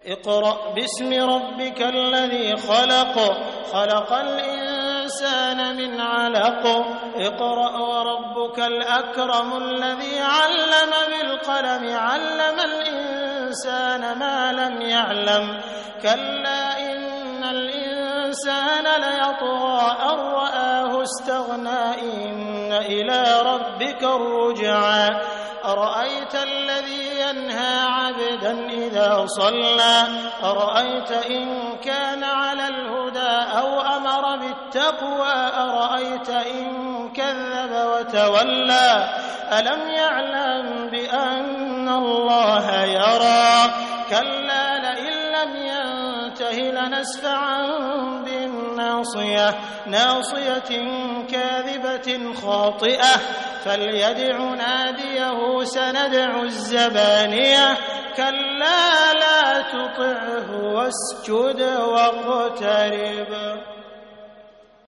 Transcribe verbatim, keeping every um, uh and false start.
اقرأ باسم ربك الذي خلق خلق الإنسان من علق اقرأ وربك الأكرم الذي علم بالقلم علم الإنسان ما لم يعلم كلا إن الإنسان ليطغى أن رآه استغنى إن إلى ربك الرجعى أرأيت الذي ينهى عبدا إذا صلى أرأيت إن كان على الهدى أو أمر بالتقوى أرأيت إن كذب وتولى ألم يعلم بأن الله يرى كلا لئن لم ينته لنسفعا بالناصية ناصية كاذبة خاطئة فليدع ناديه سندع الزبانية كلا لا تطعه واسجد واقترب.